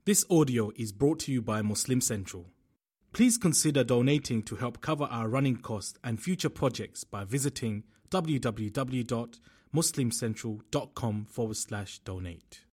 This audio is brought to you by Muslim Central. Please consider donating to help cover our running costs and future projects by visiting www.muslimcentral.com/donate.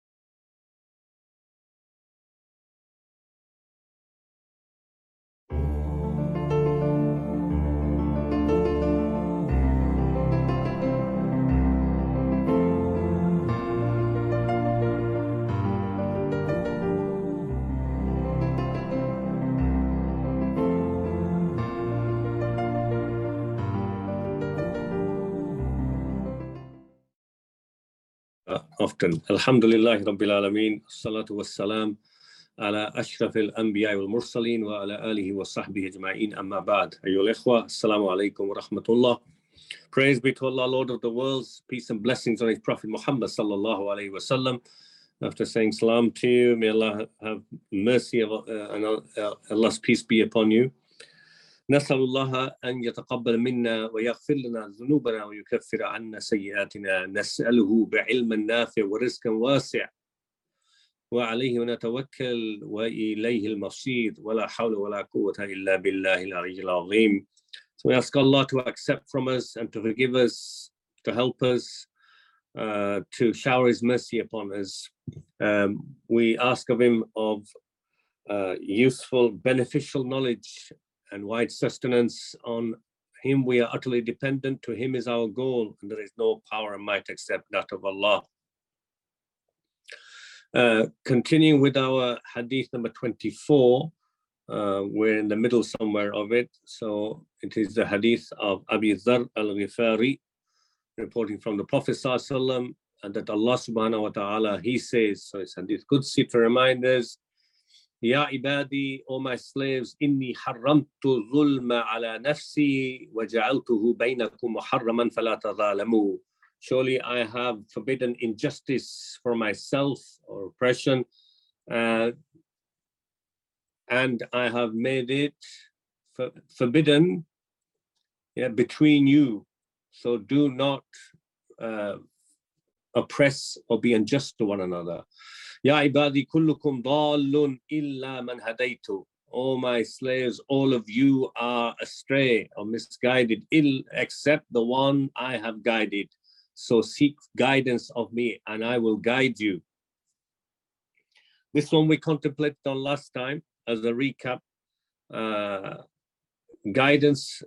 Often. Alhamdulillah Rabbil Alameen, salatu wassalam ala ashrafil anbiya wal mursaleen wa ala alihi wa sahbihi ajma'in, amma ba'd. Ayyul ikhwa, assalamu alaikum wa rahmatullah. Praise be to Allah, Lord of the worlds, peace and blessings on His Prophet Muhammad sallallahu alayhi wa sallam. After saying salam to you, may Allah have mercy and Allah's peace be upon you. نسأل الله أن يتقبل منا ويغفر لنا ذنوبنا ويكفر عنا سيئاتنا نسأله بعلم نافع ورزق واسع وعليه نتوكل وإليه المصير ولا حول ولا قوة إلا بالله العلي العظيم. So we ask Allah to accept from us and to forgive us, to help us, to shower His mercy upon us. We ask of Him of useful, beneficial knowledge and wide sustenance. On Him we are utterly dependent, to Him is our goal, and there is no power and might except that of Allah. Continuing with our hadith number 24, we're in the middle somewhere of it. So it is the hadith of Abi Dharr al-Ghifari, reporting from the Prophet ﷺ, and that Allah subhanahu wa ta'ala, He says, so it's hadith Qudsi to remind us, Ya ibadi, O my slaves, inni haramtu zulma ala nafsi wa ja'altuhu baynakum muharraman fala tadhalamu. Surely I have forbidden injustice for myself, or oppression, and I have made it forbidden between you. So do not oppress or be unjust to one another. Ya ibadi kullukum dallun illa man hadaytu. O my slaves, all of you are astray or misguided, except the one I have guided. So seek guidance of me and I will guide you. This one we contemplated on last time as a recap. Guidance,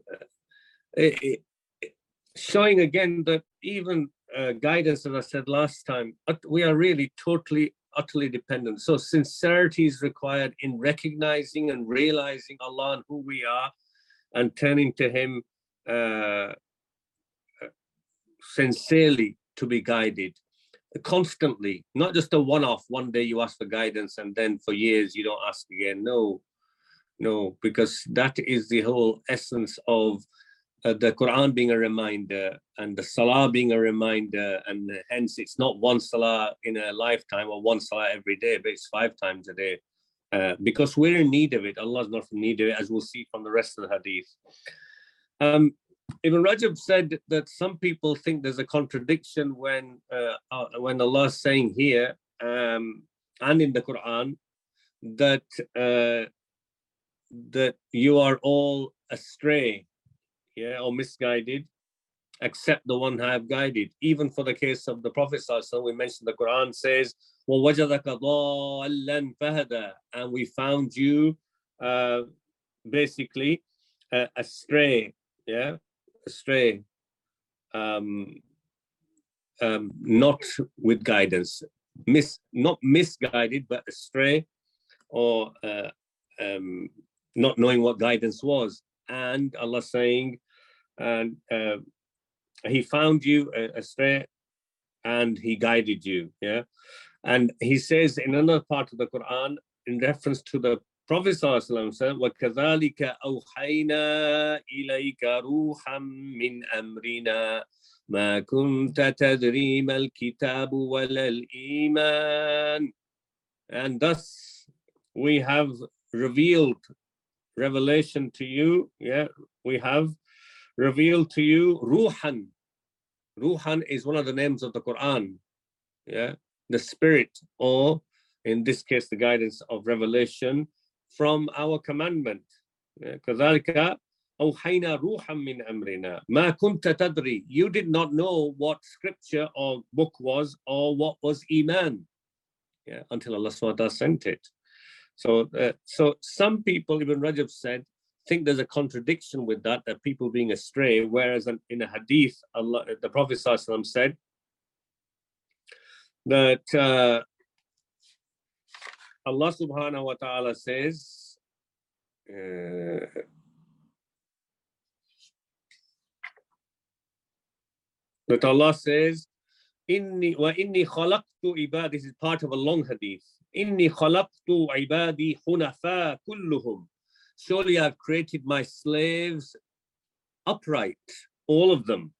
showing again that even guidance, as I said last time, we are really utterly dependent. So sincerity is required in recognizing and realizing Allah and who we are, and turning to Him sincerely to be guided constantly, not just a one-off. One day you ask for guidance and then for years you don't ask again. No, because that is the whole essence of the Quran being a reminder and the Salah being a reminder, and hence it's not one Salah in a lifetime or one Salah every day, but it's 5 times a day, because we're in need of it. Allah's not in need of it, as we'll see from the rest of the hadith. Ibn Rajab said that some people think there's a contradiction when Allah is saying here and in the Quran that you are all astray, or misguided, except the one I have guided. Even for the case of the Prophet ﷺ, we mentioned the Quran says, وَوَجَدَكَ ضَالًّا فَهَدَى, and we found you basically astray, not with guidance, not misguided, but astray, or not knowing what guidance was. And Allah saying, and He found you astray and He guided you. And He says in another part of the Quran, in reference to the Prophet ﷺ, said, وَكَذَلِكَ أَوْحَيْنَا إِلَيْكَ رُوحًا مِّنْ أَمْرِنَا مَا كُنْتَ تَدْرِي مَا الْكِتَابُ وَلَا الْإِيمَانُ. And thus we have revealed revelation to you. We have revealed to you Ruhan. Ruhan is one of the names of the Quran. The spirit, or in this case, the guidance of revelation from our commandment. كذلك أوحينا روحا من أمرنا ما كنت تدري. You did not know what scripture or book was or what was Iman, until Allah SWT sent it. So some people, Ibn Rajab said, think there's a contradiction with that people being astray, whereas in a hadith, the Prophet ﷺ said that Allah subhanahu wa ta'ala says, that Allah says, Inni khalaqtu ibadi. This is part of a long hadith. Inni khalaqtu ibadi hunafa kulluhum. Surely I've created my slaves upright, all of them.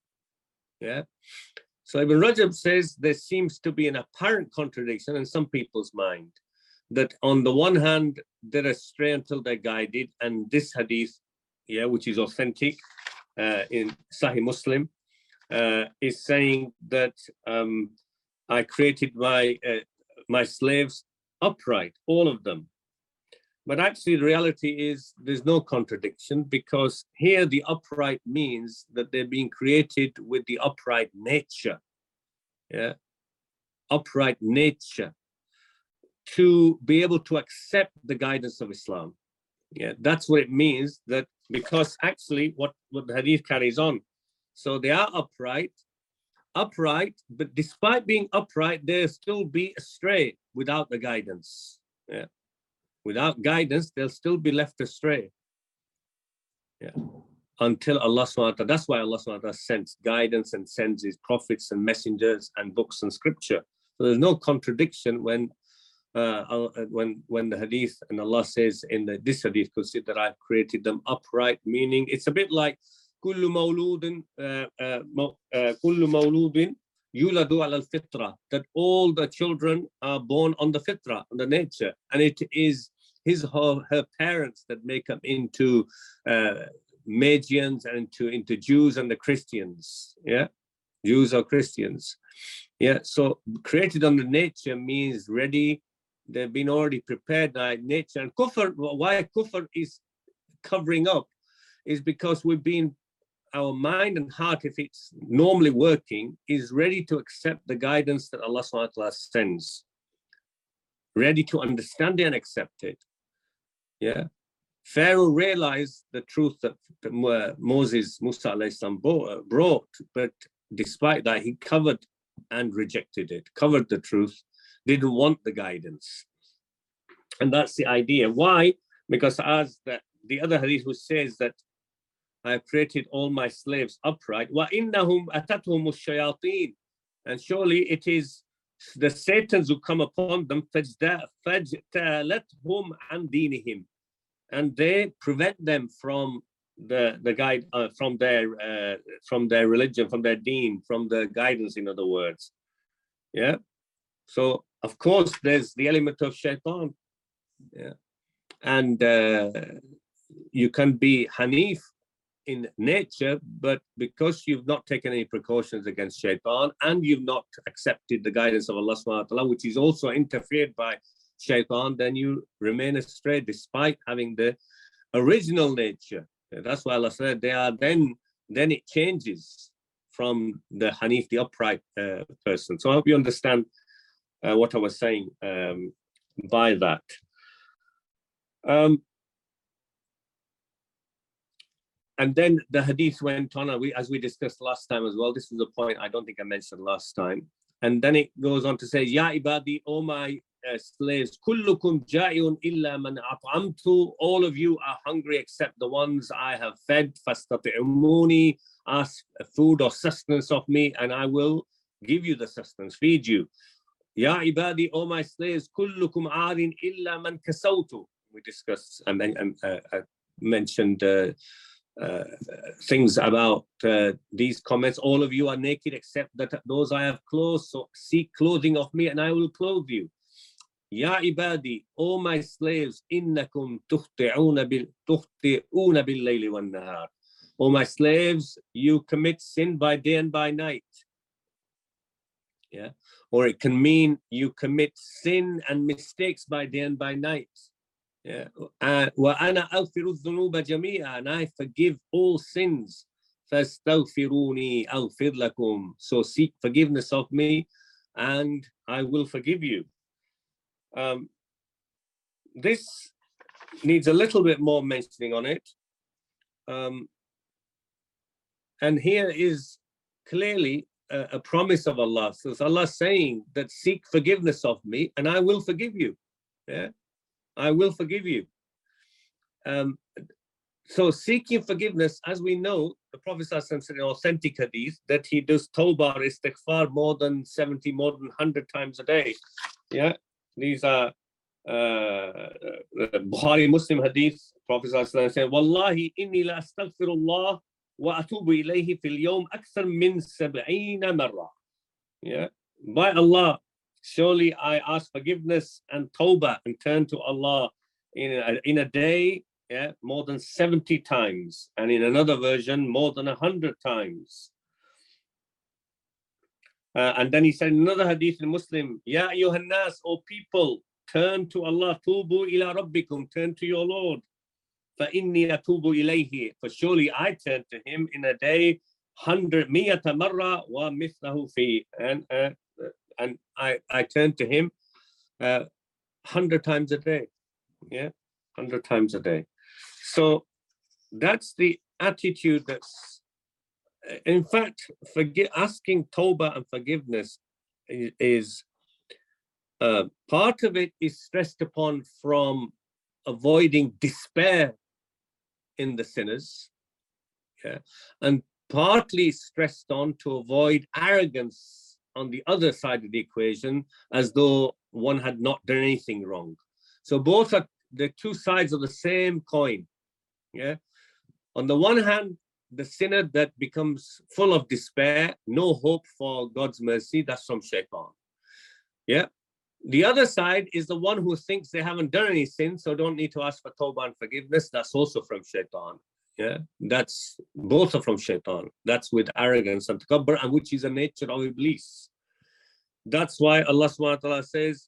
So Ibn Rajab says there seems to be an apparent contradiction in some people's mind, that on the one hand, they're astray until they're guided, and this hadith, which is authentic in Sahih Muslim, is saying that I created my slaves upright, all of them. But actually, the reality is there's no contradiction, because here the upright means that they're being created with the upright nature. Upright nature, to be able to accept the guidance of Islam. That's what it means, that because actually what the hadith carries on. So they are upright, but despite being upright, they'll still be astray without the guidance. Without guidance, they'll still be left astray. Until Allah SWT. That's why Allah SWT sends guidance and sends his prophets and messengers and books and scripture. So there's no contradiction when the hadith and Allah says in this hadith, consider that I've created them upright, meaning it's a bit like kullu mawludin yuladu ala al-fitra, that all the children are born on the fitra, on the nature, and it is her parents that make them into Magians and into Jews and the Christians. Jews or Christians. So created under nature means ready. They've been already prepared by nature. And kufr, why kufr is covering up, is because our mind and heart, if it's normally working, is ready to accept the guidance that Allah SWT sends, ready to understand it and accept it. Pharaoh realized the truth that Musa alayhi salam brought, but despite that, he covered and rejected it, covered the truth, didn't want the guidance. And that's the idea. Why? Because as the other hadith which says that I have created all my slaves upright, وَإِنَّهُمْ أَتَتْهُمُ الشَّيَاطِينَ, and surely it is the Satans who come upon them, فَاجْتَالَتْهُمْ عَنْ دِينِهِمْ, and they prevent them from the guide, from their religion, from their deen, from the guidance, in other words. So of course there's the element of shaitan. And you can be Hanif in nature, but because you've not taken any precautions against shaitan and you've not accepted the guidance of Allah subhanahu wa ta'ala, which is also interfered by shaitan, then you remain astray despite having the original nature. That's why Allah said they are then it changes from the Hanif, the upright person. So I hope you understand what I was saying by that. And then the hadith went on, as we discussed last time as well. This was a point I don't think I mentioned last time. And then it goes on to say, Ya ibadi, O my slaves, kullukum ja'iun illa man at'amtu, all of you are hungry except the ones I have fed. Fastati'umuni, ask food or sustenance of me, and I will give you the sustenance, feed you. Ya ibadi, O my slaves, kullukum arin illa man kasawtu. We discussed and mentioned things about these comments. All of you are naked except that those I have clothes, so seek clothing of me and I will clothe you. Ya ibadi, O my slaves, innakum tukhti'una bil-layli wan-nahar. O my slaves, you commit sin by day and by night. or it can mean you commit sin and mistakes by day and by night. Yeah. وَأَنَا أَغْفِرُ الذُّنُوبَ جَمِيعًا, and I forgive all sins. فَاسْتَغْفِرُونِي أَغْفِرْ لَكُمْ, so seek forgiveness of me and I will forgive you. This needs a little bit more mentioning on it. And here is clearly a promise of Allah. So Allah saying that seek forgiveness of me and I will forgive you. Yeah, I will forgive you. So seeking forgiveness, as we know, the Prophet said in authentic hadith that he does tawbah or istighfar more than 70, more than 100 times a day. Yeah, these are Bukhari Muslim hadith. Prophet said, Wallahi inni la astaghfirullah wa atubu ilayhi fil yawm akthar min 70 marra. Yeah, by Allah, surely I ask forgiveness and tawbah and turn to Allah in a day, yeah, more than 70 times, and in another version more than 100 times. And then he said in another hadith in Muslim, Ya ayyuhan nas, O people, turn to Allah, tubu ila rabbikum, turn to your Lord. Fa inni atubu ilayhi, for surely I turn to him in a day 100 miyata marra wa mithlahu fi, and I turn to him 100 times a day. Yeah, 100 times a day. So that's the attitude that's, in fact, asking tawbah and forgiveness is part of it is stressed upon from avoiding despair in the sinners, yeah, and partly stressed on to avoid arrogance on the other side of the equation, as though one had not done anything wrong. So both are the two sides of the same coin. Yeah. On the one hand, the sinner that becomes full of despair, no hope for God's mercy, that's from shaitan. Yeah. The other side is the one who thinks they haven't done any sin, so don't need to ask for tawbah and forgiveness. That's also from shaitan. Yeah. That's both are from shaitan. That's with arrogance and takabbur, and which is a nature of Iblis. That's why Allah subhanahu wa ta'ala says,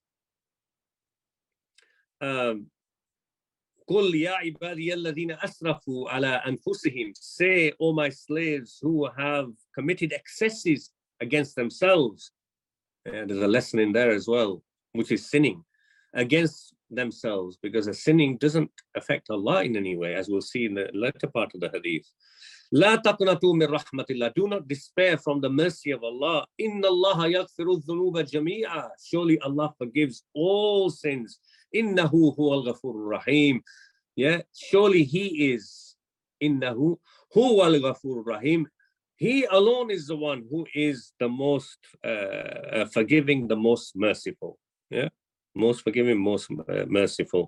قُلْ يَا عِبَادِيَ الَّذِينَ أَسْرَفُوا عَلَىٰ أَنفُسِهِمْ, say, O my slaves who have committed excesses against themselves. And there's a lesson in there as well, which is sinning against themselves, because the sinning doesn't affect Allah in any way, as we'll see in the later part of the hadith. لَا تَقْنَطُوا مِنْ رَحْمَةِ اللَّهِ, do not despair from the mercy of Allah. إِنَّ اللَّهَ يَغْفِرُ الذُّنُوبَ جَمِيعًا, surely Allah forgives all sins. إِنَّهُ هُوَ الْغَفُورُ الرَّحِيمُ, yeah, surely He is. إِنَّهُ هُوَ الْغَفُورُ الرَّحِيمُ, He alone is the one who is the most forgiving, the most merciful. Yeah, most forgiving, most merciful.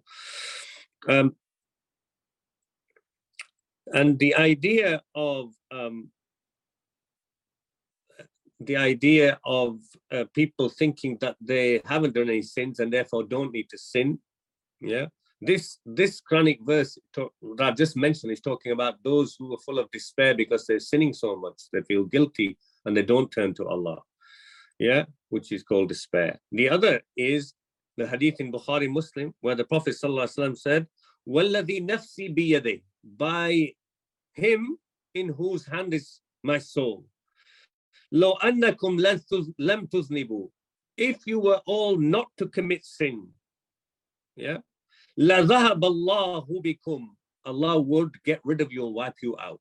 And the idea of people thinking that they haven't done any sins and therefore don't need to sin. Yeah, this Quranic verse that I've just mentioned is talking about those who are full of despair because they're sinning so much, they feel guilty and they don't turn to Allah. Yeah, which is called despair. The other is the hadith in Bukhari Muslim where the Prophet ﷺ said, وَالَّذِي نَفْسِي بِيَدِهِ, by him in whose hand is my soul. لَوْ أَنَّكُمْ لَمْ تُذْنِبُوا, if you were all not to commit sin, yeah, لَذَهَبَ اللَّهُ بِكُمْ, Allah would get rid of you and wipe you out.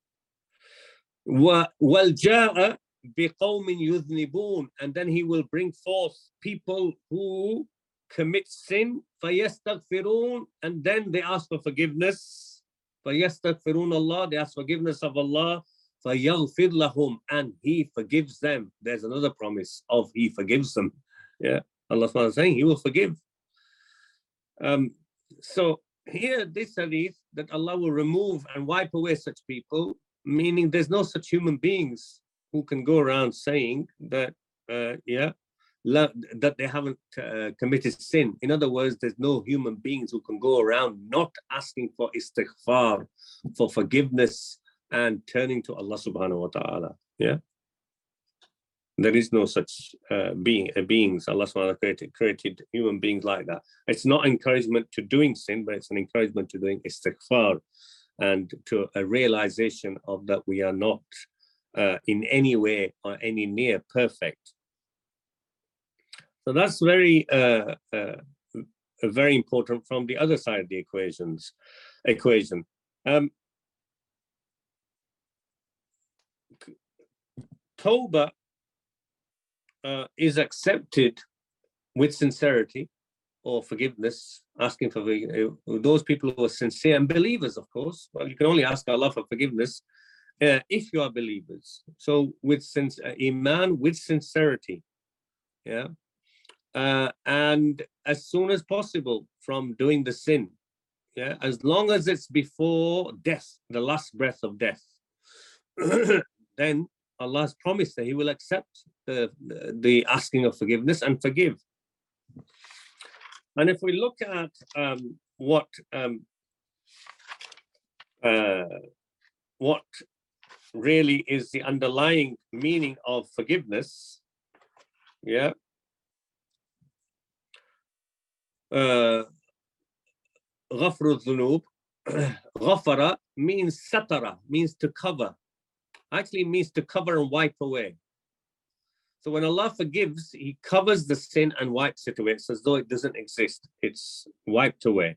وَالْجَاءَ بِقَوْمٍ يُذْنِبُونَ, and then He will bring forth people who commit sin, فَيَسْتَغْفِرُونَ, and then they ask for forgiveness. فَيَسْتَغْفِرُونَ Allah, they ask forgiveness of Allah. فَيَغْفِرْ لَهُمْ, and He forgives them. There's another promise of He forgives them. Yeah, Allah is saying He will forgive. So here, this hadith that Allah will remove and wipe away such people, meaning there's no such human beings who can go around saying that, that they haven't committed sin. In other words, there's no human beings who can go around not asking for istighfar, for forgiveness and turning to Allah subhanahu wa ta'ala. Yeah. There is no such beings. Allah subhanahu wa ta'ala created human beings like that. It's not encouragement to doing sin, but it's an encouragement to doing istighfar and to a realization of that we are not in any way or any near perfect. So that's very important from the other side of the equation. Tawbah is accepted with sincerity or forgiveness, asking for those people who are sincere and believers, of course. Well, you can only ask Allah for forgiveness if you are believers. So with iman, with sincerity, yeah, and as soon as possible from doing the sin, yeah, as long as it's before death, the last breath of death, then Allah has promised that He will accept the asking of forgiveness and forgive. And if we look at what really is the underlying meaning of forgiveness, yeah, غفر الذنوب, غفر means satara, means to cover. Actually means to cover and wipe away. So when Allah forgives, He covers the sin and wipes it away. It's as though it doesn't exist. It's wiped away.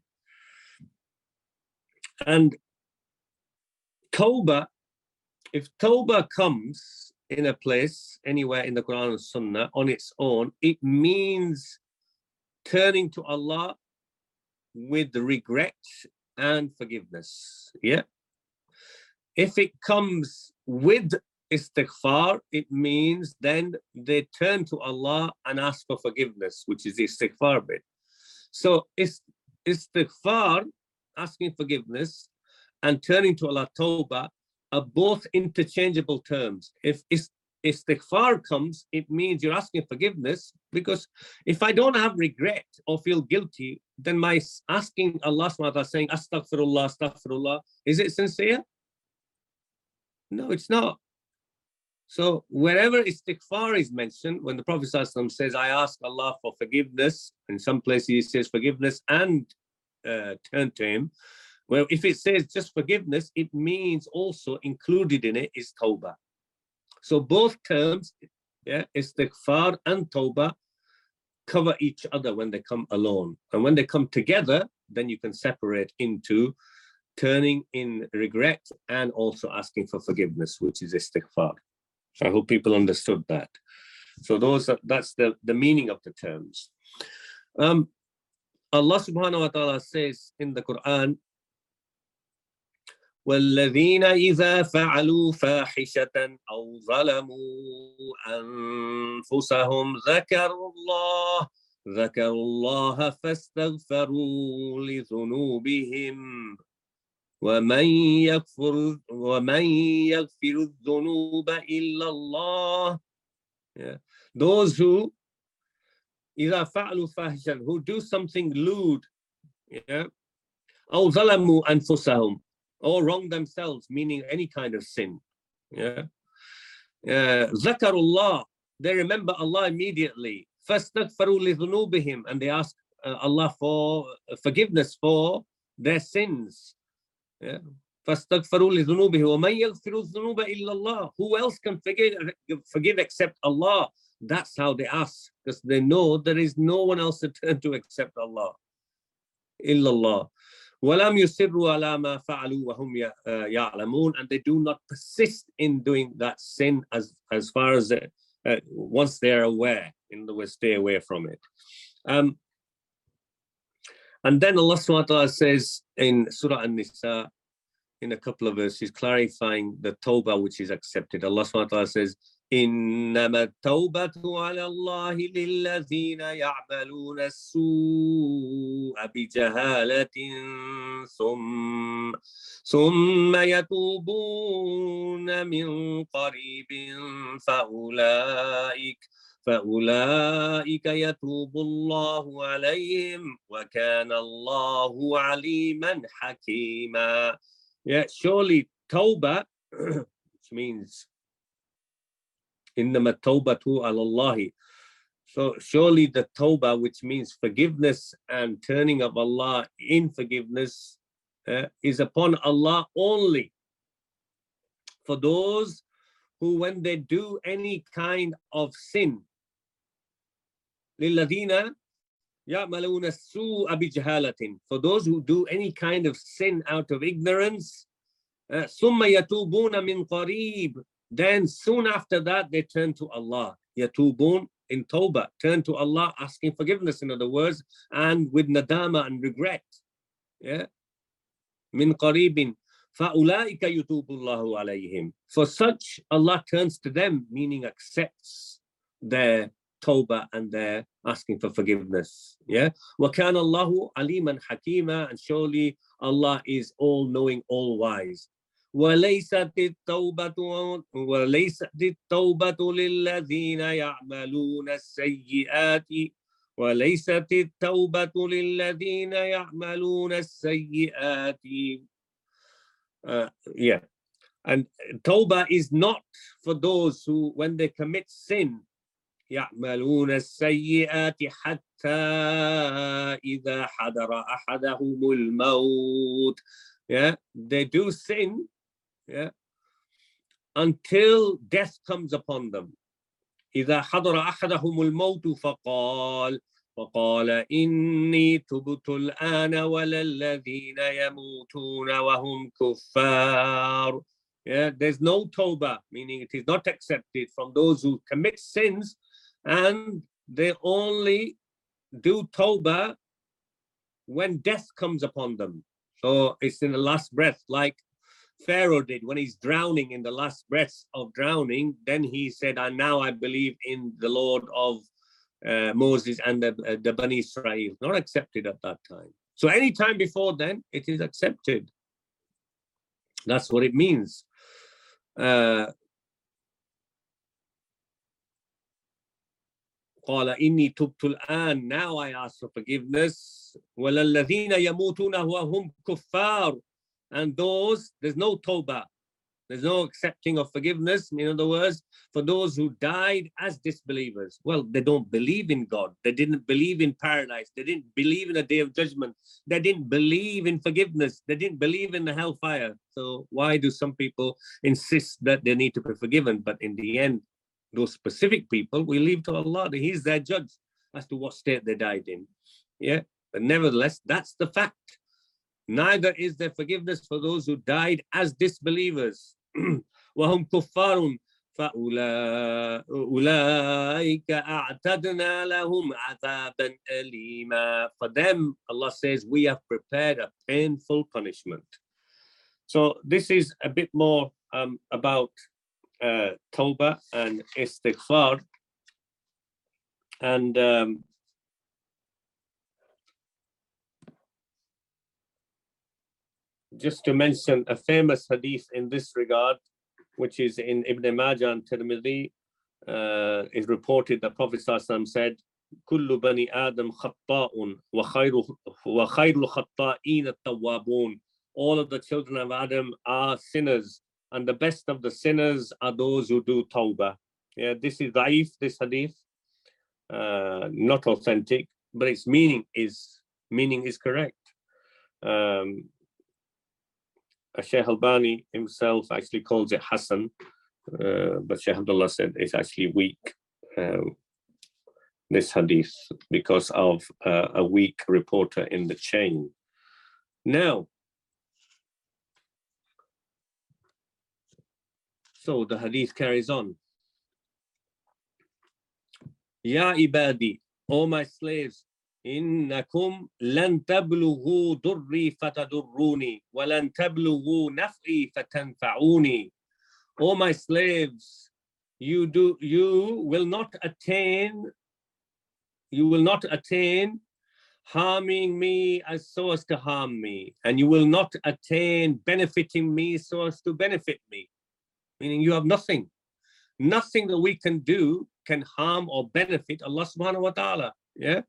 And Tawbah, if Tawbah comes in a place, anywhere in the Quran and Sunnah, on its own, it means turning to Allah with regret and forgiveness. Yeah. If it comes with istighfar, it means then they turn to Allah and ask for forgiveness, which is the istighfar bit. So istighfar, asking forgiveness, and turning to Allah, tawbah, are both interchangeable terms. If istighfar comes, it means you're asking forgiveness, because if I don't have regret or feel guilty, then my asking Allah subhanahu wa ta'ala, saying astaghfirullah, astaghfirullah, is it sincere? No, it's not. So wherever istighfar is mentioned, when the Prophet ﷺ says, I ask Allah for forgiveness, in some places he says forgiveness and turn to Him. Well, if it says just forgiveness, it means also included in it is tawbah. So both terms, yeah, istighfar and tawbah, cover each other when they come alone. And when they come together, then you can separate into turning in regret and also asking for forgiveness, which is istighfar. So I hope people understood that. So that's the meaning of the terms. Allah subhanahu wa ta'ala says in the Quran, وَالَّذِينَ إِذَا فَعَلُوا فَاحِشَةً أَوْ ظَلَمُوا أَنفُسَهُمْ ذَكَرُوا اللَّهَ فَاسْتَغْفَرُوا لِذُنُوبِهِمْ وَمَنْ يَغْفِرُ الذُّنُوبَ إِلَّا اللَّهُ. Yeah. Those who إِذَا فَعَلُوا فَاحِشَةً, who do something lewd, yeah, أَوْ ظَلَمُوا أَنفُسَهُمْ, or wrong themselves, meaning any kind of sin. Yeah. ذَكَرُوا اللَّهَ, they remember Allah immediately. فَاسْتَغْفَرُوا لِذُنُوبِهِمْ, and they ask Allah for forgiveness for their sins. Yeah. فَاسْتَغْفَرُوا لِذُنُوبِهِمْ وَمَنْ يَغْفِرُ الذُّنُوبَ إِلَّا اللَّهُ. Who else can forgive except Allah? That's how they ask, because they know there is no one else to turn to except Allah. إِلَّا اللَّهُ. وَلَمْ يُصِرُّوا عَلَى مَا فَعَلُوا وَهُمْ يَعْلَمُونَ. And they do not persist in doing that sin as far as once they are aware, in the way, stay away from it. And then Allah subhanahu wa ta'ala says in Surah An-Nisa, in a couple of verses, clarifying the tawbah which is accepted. Allah subhanahu wa ta'ala says, إِنَّمَا التَّوْبَةُ عَلَى اللَّهِ لِلَّذِينَ يَعْمَلُونَ السُّوءَ بِجَهَالَةٍ ثُمَّ يَتُوبُونَ مِنْ قَرِيبٍ فَأُولَئِكَ يَتُوبُ اللَّهُ عَلَيْهِمْ وَكَانَ اللَّهُ عَلِيمًا حَكِيمًا. Yeah, surely tawbah, which means إِنَّمَا التَّوْبَةُ عَلَى اللَّهِ. So surely the tawbah, which means forgiveness and turning of Allah in forgiveness, is upon Allah only. For those who, when they do any kind of sin, لِلَّذِينَ يَعْمَلُونَ السُّوءَ بِجَهَالَةٍ, for those who do any kind of sin out of ignorance, ثُمَّ يَتُوبُونَ مِنْ قَرِيبٍ, then soon after that they turn to Allah. يَتُوبُونَ in tawbah, turn to Allah, asking forgiveness, in other words, and with nadama and regret. Yeah. Min qaribin, فَأُولَٰئِكَ يُتُوبُ اللَّهُ عَلَيْهِمْ. For such, Allah turns to them, meaning accepts their tawbah and their asking for forgiveness. Yeah. وَكَانَ اللَّهُ عَلِيمًا حَكِيمًا, and surely Allah is all-knowing, all-wise. وليست التوبة للذين يعملون السيئات وليست التوبة للذين يعملون السيئات. Yeah, and tawbah is not for those who, when they commit sin, يعملون السيئات حتى إذا حضر أحدهم الموت. Yeah, they do sin. Yeah, until death comes upon them. إذا حضر أحدهم الموت فقال إني تبت الآن ولا الذين يموتون وهم كفار. Yeah, there's no tawbah, meaning it is not accepted from those who commit sins, and they only do tawbah when death comes upon them. So it's in the last breath, like Pharaoh did when he's drowning, in the last breath of drowning. Then he said, and now I believe in the Lord of Moses and the Bani Israel. Not accepted at that time. So any time before then, it is accepted. That's what it means. قال إني تبت الآن, now I ask for forgiveness. وَلَلَّذِينَ يَمُوتُونَ وَهُمْ كُفَّارٌ, and those, there's no tawbah, there's no accepting of forgiveness. In other words, for those who died as disbelievers. Well, they don't believe in God. They didn't believe in paradise. They didn't believe in a day of judgment. They didn't believe in forgiveness. They didn't believe in the hellfire. So why do some people insist that they need to be forgiven? But in the end, those specific people, we leave to Allah. He's their judge as to what state they died in. Yeah, but nevertheless, that's the fact. Neither is there forgiveness for those who died as disbelievers. وَهُمْ كُفَّارٌ فَأُولَٰئِكَ أَعْتَدْنَا لَهُمْ عَذَابًا أَلِيمًا. For them, Allah says, we have prepared a painful punishment. So this is a bit more about tawbah and istighfar. And just to mention a famous hadith in this regard, which is in Ibn Majah and Tirmidhi, is reported that Prophet ﷺ said, كل بني آدم خطاء وخير الخطائين التوابون. All of the children of Adam are sinners, and the best of the sinners are those who do tawbah. Yeah, this is da'if, this hadith, not authentic, but its meaning is correct. Shaykh Albani himself actually calls it Hasan, but Shaykh Abdullah said it's actually weak, this hadith, because of a weak reporter in the chain. Now, so the hadith carries on. Ya ibadi, O my slaves, إنكم لن تبلغوا ضري فتضروني ولن تبلغوا نفعي فتنفعوني. O my slaves, you will not attain harming me so as to harm me, and you will not attain benefiting me so as to benefit me. Meaning you have nothing that we can do can harm or benefit Allah subhanahu wa ta'ala. Yeah.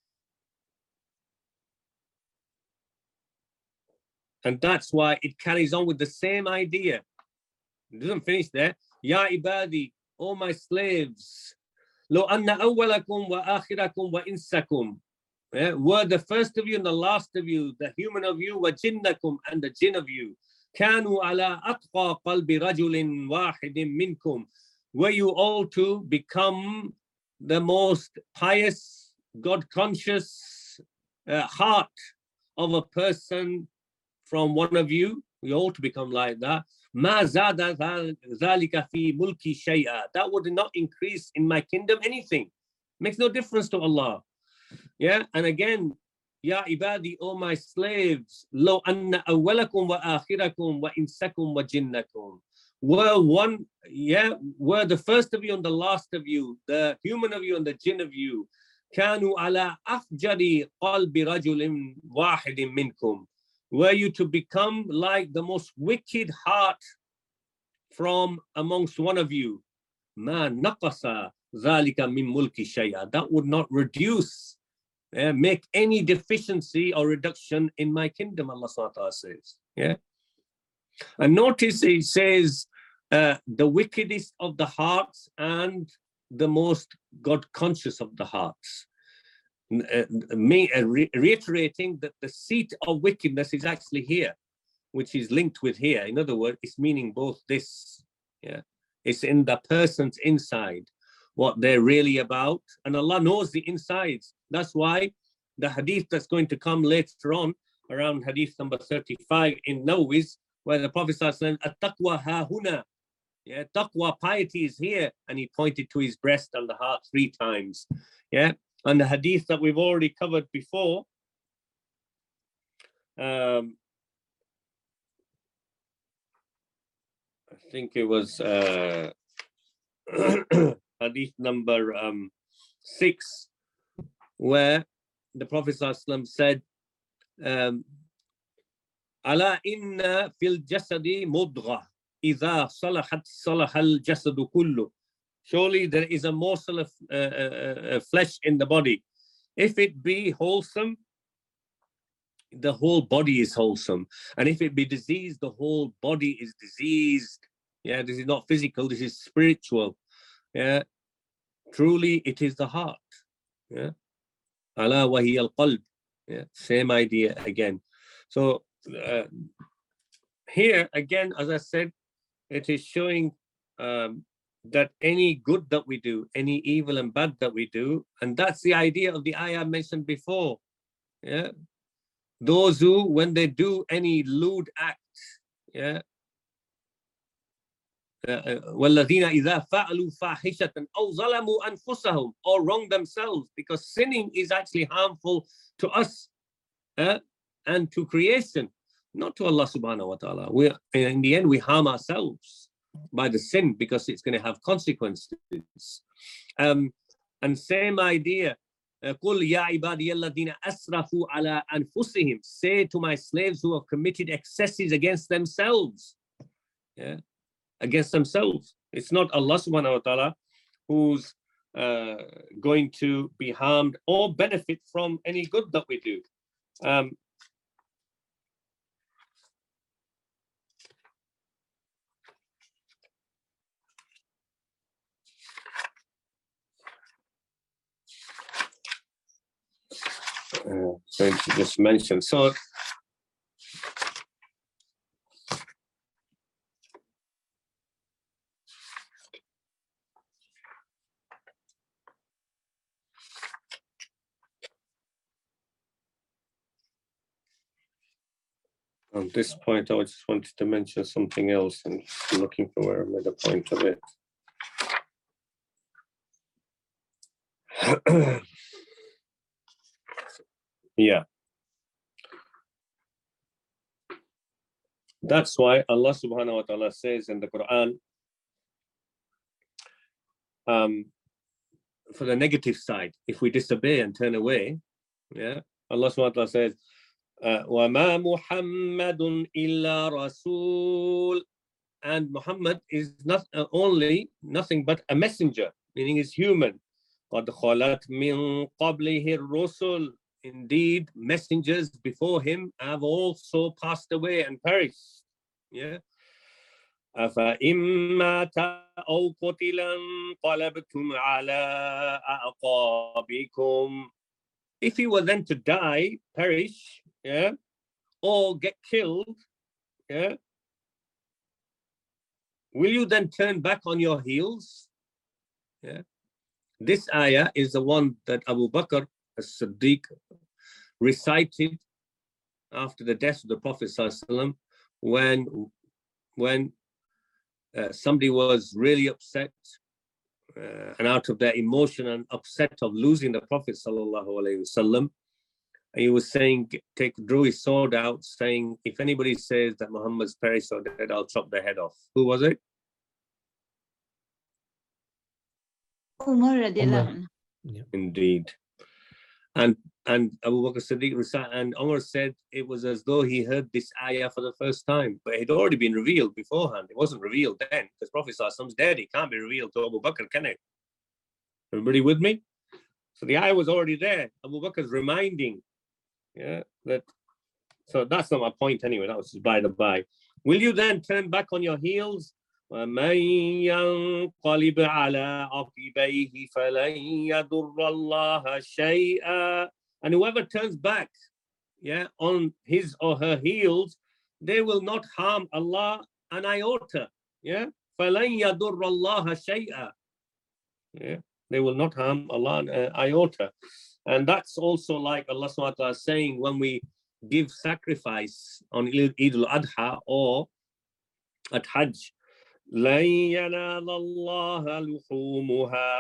And that's why it carries on with the same idea. It doesn't finish there. Ya ibadi, O my slaves, لو أن أولكم وآخركم وإنسكم, were the first of you and the last of you, the human of you, وجنكم, and the jinn of you, كانوا على أتقى قلب رجل واحد منكم, were you all to become the most pious, God-conscious heart of a person from one of you, we all to become like that. ما زاد ذلك في ملكي شيئا. That would not increase in my kingdom anything. Makes no difference to Allah. Yeah, and again, يا عبادي, O my slaves, لو أن أولكم وآخركم وإنسكم وجنكم, were the first of you and the last of you, the human of you and the jinn of you, كانوا على أفجر قلب رجل واحد منكم, were you to become like the most wicked heart from amongst one of you, ما نقص ذلك من ملك شيئا. That would not reduce, make any deficiency or reduction in my kingdom, Allah subhanahu wa ta'ala says. Yeah. And notice it says the wickedest of the hearts and the most God conscious of the hearts. Reiterating that the seat of wickedness is actually here, which is linked with here. In other words, it's meaning both this. Yeah, it's in the person's inside, what they're really about, and Allah knows the insides. That's why the hadith that's going to come later on, around hadith number 35 in Nawawi's, where the Prophet said, "At-taqwa ha huna." Yeah, taqwa, piety is here, and he pointed to his breast and the heart 3 times. Yeah. And the hadith that we've already covered before, I think it was hadith number 6, where the Prophet ﷺ said, "Ala inna fil jasadi mudghah, idha salahat salahal jasadu kullu." Surely there is a morsel of flesh in the body. If it be wholesome, the whole body is wholesome. And if it be diseased, the whole body is diseased. Yeah, this is not physical, this is spiritual. Yeah, truly it is the heart. Yeah, ala wa hiya al-qalb. Yeah, same idea again. So here again, as I said, it is showing that any good that we do, any evil and bad that we do, and that's the idea of the ayah mentioned before. Yeah, those who, when they do any lewd act, yeah, وَالَّذِينَ إِذَا فَعَلُوا فَاحِشَةً أَوْ ظَلَمُوا أَنفُسَهُم, or wrong themselves, because sinning is actually harmful to us and to creation, not to Allah subhanahu wa ta'ala. In the end, we harm ourselves by the sin, because it's going to have consequences. And same idea, قُلْ يَا عِبَادِيَ الَّذِينَ أَسْرَفُوا عَلَىٰ أَنفُسِهِمْ, say to my slaves who have committed excesses against themselves. Yeah, against themselves. It's not Allah subhanahu wa ta'ala who's going to be harmed or benefit from any good that we do. Going to just mention. So on this point, I just wanted to mention something else, and I'm looking for where I made a point of it. Yeah. That's why Allah subhanahu wa ta'ala says in the Quran, for the negative side, if we disobey and turn away, yeah, Allah subhanahu wa ta'ala says, وَمَا مُحَمَّدٌ إِلَّا رَسُولٌ, and Muhammad is not only nothing but a messenger, meaning he's human. قَدْ خَلَتْ مِنْ قَبْلِهِ الرُّسُلُ, indeed messengers before him have also passed away and perished. Yeah. أَفَإِن مَّاتَ أَوْ قُتِلَ انقَلَبْتُمْ عَلَىٰ أَعْقَابِكُمْ. If he were then to die, perish, yeah, or get killed, yeah, will you then turn back on your heels? Yeah. This ayah is the one that Abu Bakr as-Siddiq recited after the death of the Prophet ﷺ, when somebody was really upset and out of their emotion and upset of losing the Prophet ﷺ, he was saying, drew his sword out, saying, if anybody says that Muhammad's perished or dead, I'll chop their head off. Who was it? Umar radiallahu anhu. Indeed. And Abu Bakr Siddiq recited, and Umar said it was as though he heard this ayah for the first time, but it had already been revealed beforehand. It wasn't revealed then, because Prophet ﷺ's dead. It can't be revealed to Abu Bakr, can it? Everybody with me? So the ayah was already there. Abu Bakr's reminding, yeah, that. So that's not my point anyway. That was just by the by. Will you then turn back on your heels? وَمَن يَنقَلِبْ عَلَىٰ عَقِبَيْهِ فَلَن يَضُرَّ اللَّهَ شَيْئًا. And whoever turns back, yeah, on his or her heels, they will not harm Allah an iota. Yeah, فَلَن يَضُرَّ اللَّهَ شَيْئًا. Yeah, they will not harm Allah an iota. And that's also like Allah subhanahu wa ta'ala saying when we give sacrifice on Eid al-Adha or at Hajj, لن ينال الله لحومها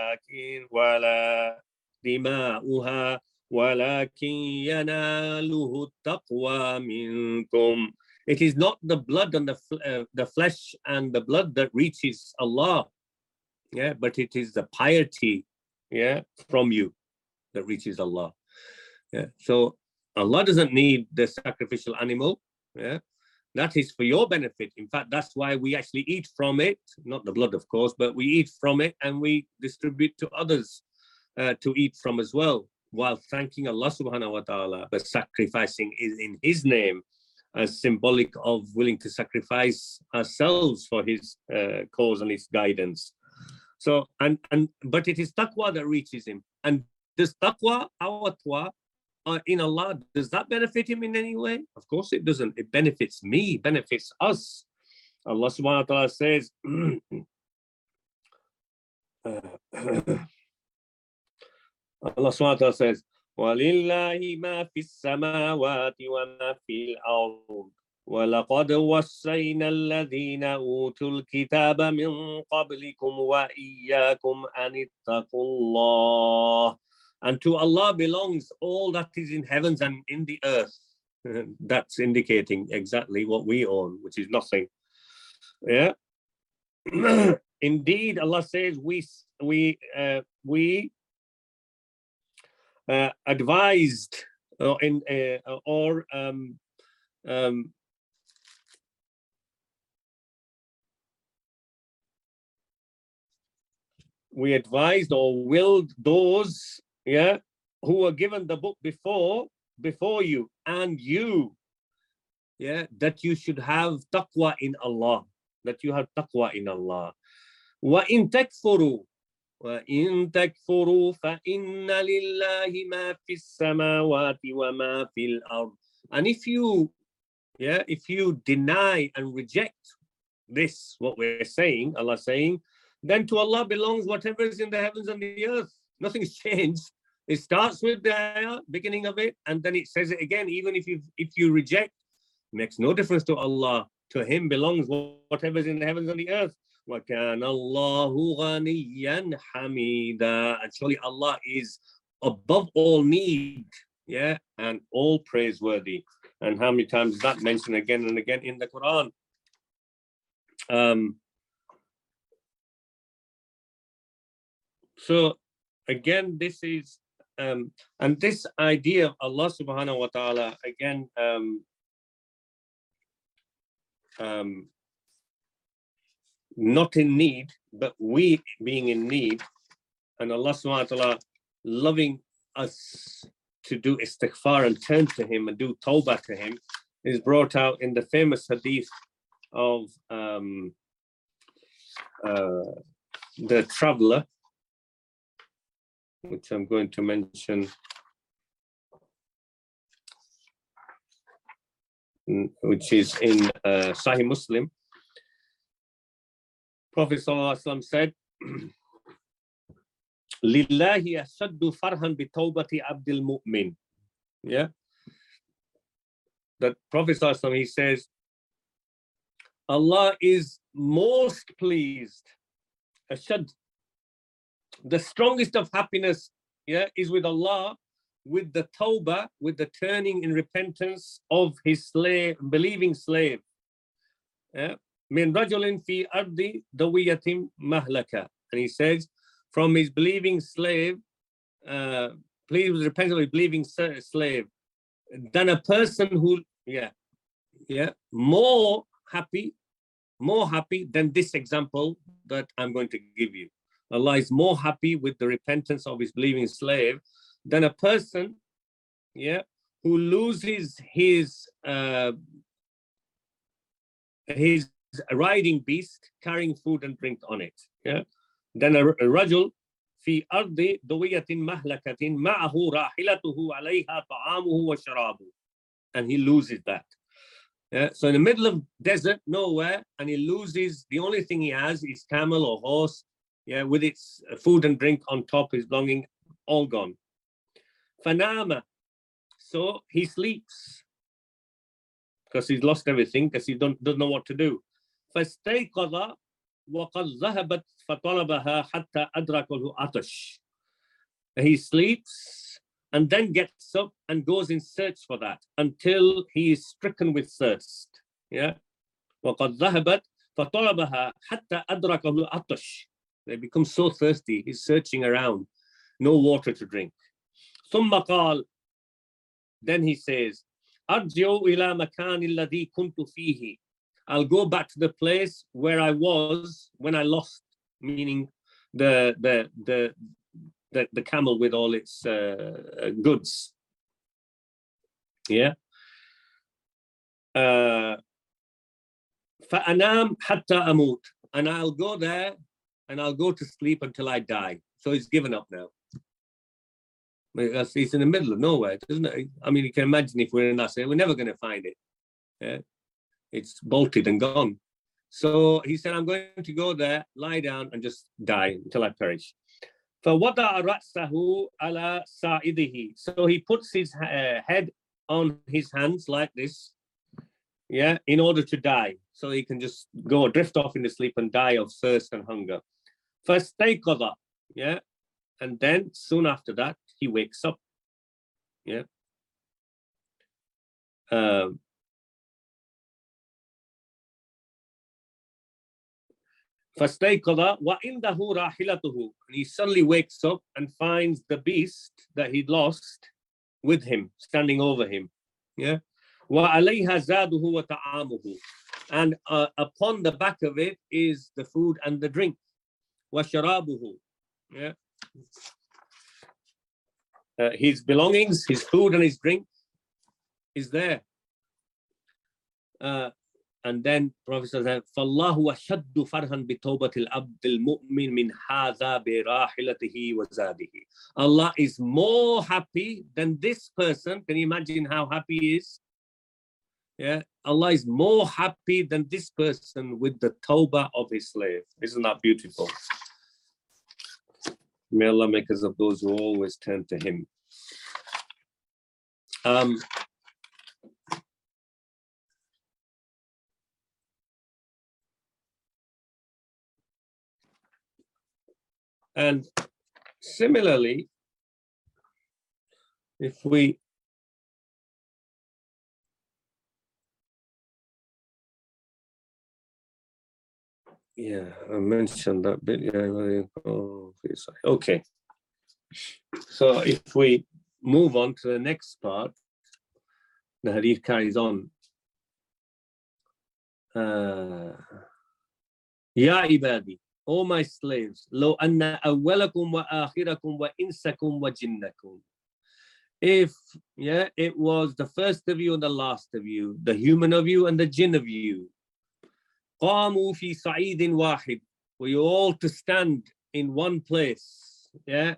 ولا دماؤها ولكن يناله التقوى منكم. It is not the blood and the flesh and the blood that reaches Allah, yeah, but it is the piety, yeah, from you that reaches Allah. Yeah. So Allah doesn't need the sacrificial animal, yeah. That is for your benefit. In fact, that's why we actually eat from it, not the blood, of course, but we eat from it and we distribute to others to eat from as well, while thanking Allah subhanahu wa ta'ala. But sacrificing is in His name, as symbolic of willing to sacrifice ourselves for His cause and His guidance. So, but it is taqwa that reaches Him. And does taqwa, our taqwa, in Allah, does that benefit him in any way? Of course it doesn't. It benefits me, benefits us. Allah subhanahu wa ta'ala says, Allah subhanahu wa ta'ala says, وَلِلَّهِ مَا فِي السَّمَاوَاتِ وَمَا فِي الْأَرْضِ وَلَقَدْ وَصَّيْنَا الَّذِينَ أُوتُوا الْكِتَابَ مِنْ قَبْلِكُمْ وَإِيَّاكُمْ أَنِ اتَّقُوا اللَّهَ. And to Allah belongs all that is in heavens and in the earth. That's indicating exactly what we own, which is nothing. Yeah. Indeed, Allah says we advised we advised or willed those, yeah, who were given the book before you and you, yeah, that you should have taqwa in Allah, that you have taqwa in Allah. وَإِن تَكْفُرُوا فَإِنَّ لِلَّهِ مَا فِي السَّمَاوَاتِ وَمَا فِي الْأَرْضِ. And if you deny and reject this, what we're saying, Allah saying, then to Allah belongs whatever is in the heavens and the earth. Nothing's changed. It starts with the ayah, beginning of it, and then it says it again. Even if you reject, it makes no difference to Allah. To Him belongs whatever is in the heavens and the earth. وَكَانَ اللَّهُ غَنِيًّا حَمِيدًا. And surely Allah is above all need, yeah, and all praiseworthy. And how many times is that mentioned again and again in the Quran? So again, this is and this idea of Allah subhanahu wa ta'ala, again, not in need, but we being in need, and Allah subhanahu wa ta'ala loving us to do istighfar and turn to Him and do tawbah to Him, is brought out in the famous hadith of the traveler, which I'm going to mention, which is in Sahih Muslim. Prophet ﷺ said, Lillahi ashaddu farhan bi tawbati abdil mu'min. Yeah. That Prophet ﷺ, he says, Allah is most pleased. Ashad, the strongest of happiness, yeah, is with Allah, with the tawbah, with the turning in repentance of his slave, believing slave. Yeah. Min rajulin fi ardi dawiyatim mahlaka. And he says, from his believing slave, please with repentance of his believing slave, than a person who, more happy than this example that I'm going to give you. Allah is more happy with the repentance of his believing slave than a person, who loses his riding beast carrying food and drink on it. Yeah. Then a rajul fi ardi dawiyatin mahlakatin ma'ahu rahilatuhu alayha ta'amuhu wa sharabu, and he loses that. Yeah. So in the middle of desert, nowhere, and he loses the only thing he has is camel or horse, with its food and drink on top, his belonging, all gone. Fanama, so he sleeps because he's lost everything, because he doesn't know what to do. فاستيقظ وقد ذهبت فطلبها حتى أدركه عطش. He sleeps and then gets up and goes in search for that until he is stricken with thirst. Yeah. وقد ذهبت فطلبها حتى أدركه عطش. They become so thirsty, he's searching around, no water to drink. ثم قال, then he says, أرجع إلى مكان الذي كنت فيه. I'll go back to the place where I was when I lost, meaning the camel with all its goods. Yeah. فأنام حتى أموت, and I'll go there and I'll go to sleep until I die. So he's given up now. It's in the middle of nowhere, isn't it? I mean, you can imagine if we're in that state, we're never going to find it. Yeah? It's bolted and gone. So he said, I'm going to go there, lie down, and just die until I perish. فَوَضَعَ رَأْسَهُ عَلَى سَاعِدِهِ. So he puts his head on his hands like this, in order to die. So he can just go drift off into sleep and die of thirst and hunger. فَاسْتَيْقَظَ. And then soon after that, he wakes up. فَاسْتَيْقَظَ وَعِنْدَهُ رَاحِلَتُهُ. And he suddenly wakes up and finds the beast that he'd lost with him, standing over him. وَعَلَيْهَا زَادُهُ وَتَعَامُهُ. And upon the back of it is the food and the drink. وَشَرَابُهُ. His belongings, his food and his drink is there. And then Prophet says, فَاللَّهُ وَشَدُّ فَرْحًا بِتَوْبَةِ الْعَبْدِ الْمُؤْمِنِ مِنْ هَذَا بِرَاحِلَتِهِ وَزَادِهِ. Allah is more happy than this person. Can you imagine how happy he is? Allah is more happy than this person with the tawbah of his slave. Isn't that beautiful? May Allah make us of those who always turn to him. And similarly, if we I mentioned that bit. Okay. So if we move on to the next part, the hadith carries on. Ya ibadi, O my slaves, lo anna awwalakum wa akhirakum wa insakum wa jinnakum. If it was the first of you and the last of you, the human of you and the jinn of you, قاموا في صعيد واحد, where you all to stand in one place. Yeah.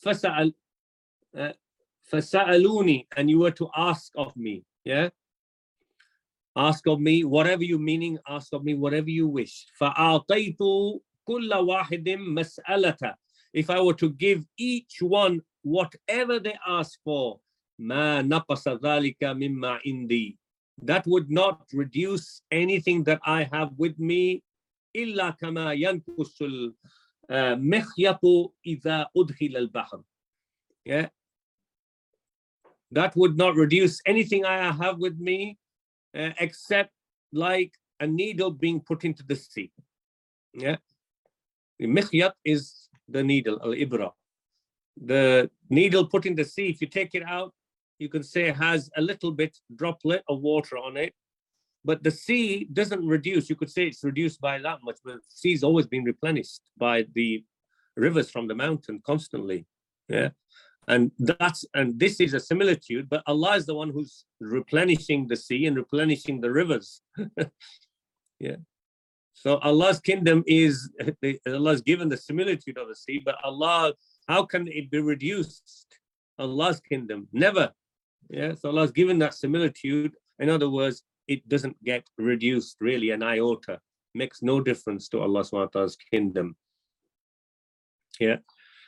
فسألوني, and you were to ask of me. Yeah. Ask of me whatever you meaning, ask of me whatever you wish. فأعطيت كل واحد مسألة. If I were to give each one whatever they ask for, ما نقص ذلك مما عندي. That would not reduce anything that I have with me. إلا كما ينقص المخيط إذا أدخل البحر. Yeah. That would not reduce anything I have with me, except like a needle being put into the sea. Yeah. The mikhyat is the needle, al-ibra. The needle put in the sea, if you take it out, you can say it has a little bit droplet of water on it, but the sea doesn't reduce. You could say it's reduced by that much, but the sea's always been replenished by the rivers from the mountain constantly. Yeah. And this is a similitude, but Allah is the one who's replenishing the sea and replenishing the rivers. Yeah. So Allah's kingdom is, Allah's given the similitude of the sea, but Allah, how can it be reduced? Allah's kingdom, never. Yeah. So Allah's given that similitude. In other words, it doesn't get reduced really an iota. Makes no difference to Allah subhanahu wa ta'ala's kingdom. Yeah.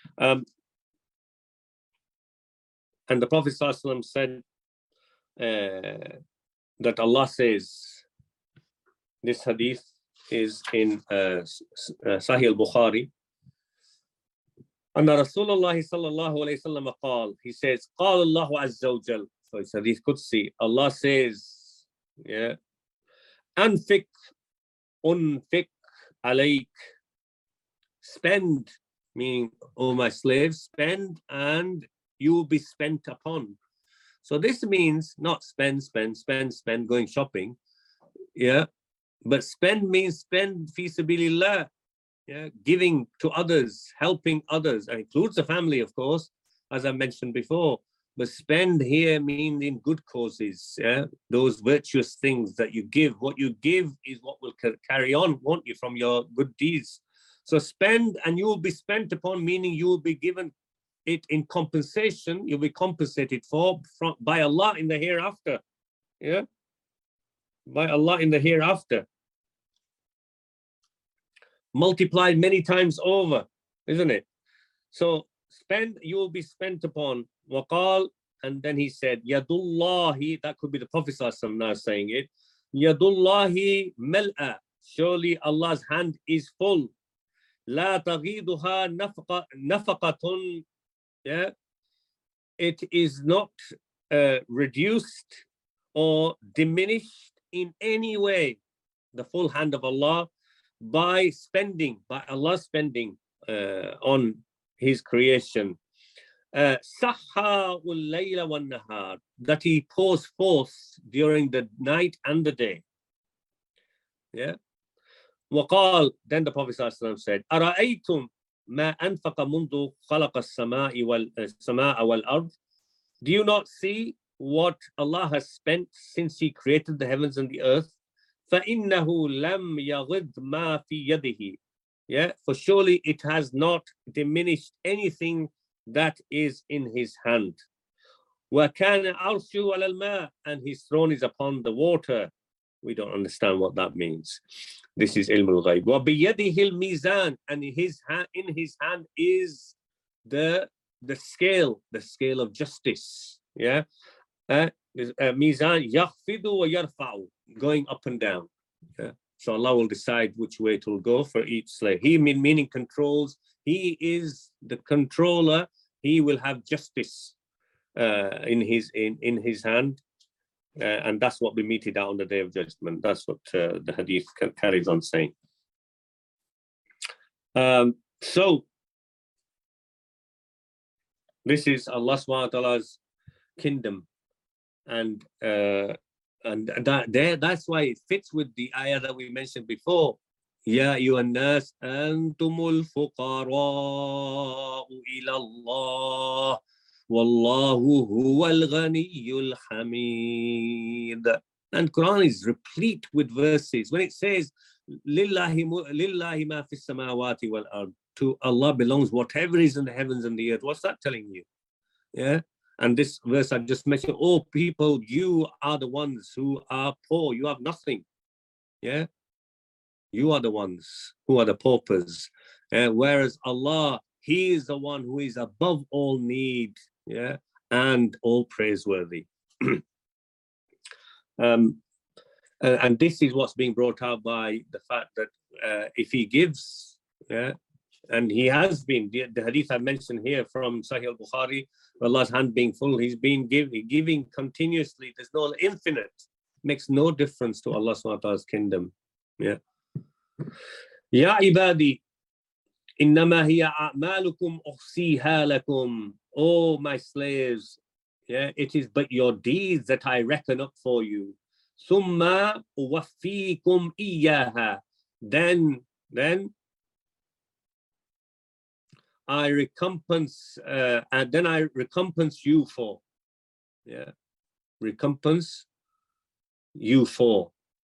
And the Prophet ﷺ said that Allah says, this hadith is in Sahih al-Bukhari. And Rasulullah sallallahu alayhi wa sallam قال, he says, قال الله عز وجل. So it's hadith Qudsi. Allah says, yeah, أنفق عليك. Spend, meaning, oh my slaves, spend and you will be spent upon. So this means not spend, going shopping. Yeah. But spend means spend fi sabilillah. Yeah. Giving to others, helping others. That includes the family, of course, as I mentioned before. But spend here means in good causes. Yeah. Those virtuous things that you give. What you give is what will carry on, won't you, from your good deeds. So spend and you will be spent upon, meaning you will be given it in compensation, you'll be compensated for by Allah in the hereafter. Yeah, by Allah in the hereafter. Multiplied many times over, isn't it? So spend, you will be spent upon. Waqal, and then he said, Yadullahi, that could be the Prophet now saying it. Yadullahi mal'a, surely Allah's hand is full. La taghiduha nafaqatun. Yeah, it is not reduced or diminished in any way, the full hand of Allah, by spending, by Allah spending on His creation. Sahha ul-layla wan-nahar, that He pours forth during the night and the day. Yeah. وقال, then the Prophet ﷺ said, أرأيتم ما أنفق منذ خلق السماء والأرض. Do you not see what Allah has spent since He created the heavens and the earth? فإنه لم يغض ما في يده. Yeah, for surely it has not diminished anything that is in His hand. وكان عرشه على الماء, and His throne is upon the water. We don't understand what that means. This is ilm al-ghayb. وَبِيَدِهِ الْمِيزَانِ, and in his hand is the scale of justice. Yeah, mizan yakhfidu wa yarfa'u, going up and down. Yeah. So Allah will decide which way it will go for each slave. He meaning controls. He is the controller. He will have justice in his hand. And that's what we meted out on the Day of Judgment. That's what the hadith carries on saying. So this is Allah subhanahu wa ta'ala's kingdom, and that's why it fits with the ayah that we mentioned before. Ya ayyuhan nas antumul fuqara'u ila Allah. Wallahu huwal ghaniyyul hamid. And Quran is replete with verses. When it says Lillahi ma fis samawati wal ard. To Allah belongs whatever is in the heavens and the earth. What's that telling you? Yeah. And this verse I just mentioned, oh people, you are the ones who are poor. You have nothing. Yeah. You are the ones who are the paupers. Whereas Allah, He is the one who is above all need, yeah, and all praiseworthy. And this is what's being brought out by the fact that if He gives, yeah, and He has been, the hadith I mentioned here from Sahih al-Bukhari, Allah's hand being full, He's been giving continuously. There's no infinite, makes no difference to Allah subhanahu wa ta'ala's kingdom. Yeah. Ya ibadi, innama hiya a'malukum uhsiha lakum. Oh, my slaves, yeah, it is but your deeds that I reckon up for you. Summa uwaffikum iyyaha. Then I recompense, and then I recompense you for, yeah, recompense you for,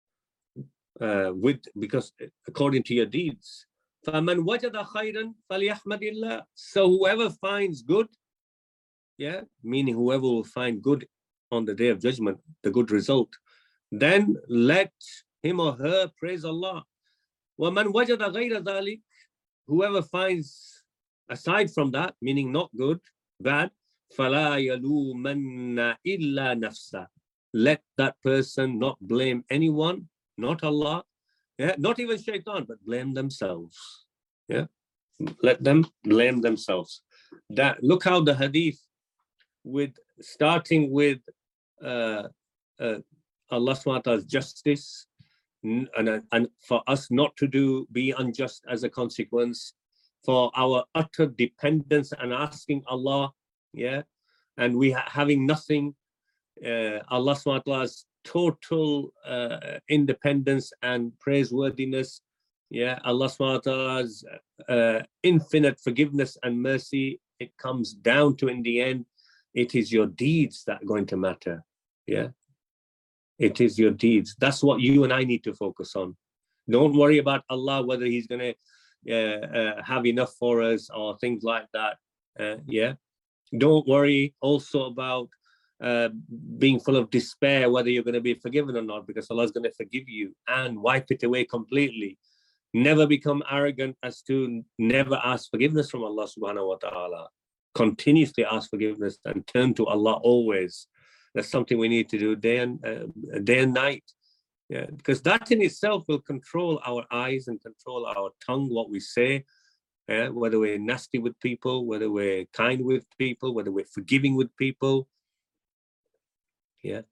because according to your deeds. فَمَنْ وَجَدَ خَيْرًا فَلْيَحْمَدِ اللَّهِ. So whoever finds good, yeah, meaning whoever will find good on the day of judgment, the good result, then let him or her praise Allah. وَمَنْ وَجَدَ غَيْرَ ذَلِكَ. Whoever finds aside from that, meaning not good, bad, فَلَا يَلُومَنَّ إِلَّا نَفْسَهُ. Let that person not blame anyone, not Allah, yeah, not even shaitan, but blame themselves. Yeah, let them blame themselves. That, look how the hadith, with starting with Allah subhanahu wa ta'ala's justice, and for us not to be unjust as a consequence, for our utter dependence and asking Allah, yeah, and we having nothing, Allah subhanahu wa ta'ala's total independence and praiseworthiness, yeah, Allah subhanahu wa ta'ala's infinite forgiveness and mercy. It comes down to, in the end, it is your deeds that are going to matter. Yeah, it is your deeds. That's what you and I need to focus on. Don't worry about Allah, whether He's going to have enough for us or things like that. Yeah, don't worry also about being full of despair, whether you're going to be forgiven or not, because Allah's going to forgive you and wipe it away completely. Never become arrogant as to never ask forgiveness from Allah subhanahu wa ta'ala. Continuously ask forgiveness and turn to Allah always. That's something we need to do day and night. Yeah, because that in itself will control our eyes and control our tongue, what we say, whether we're nasty with people, whether we're kind with people, whether we're forgiving with people. Yeah,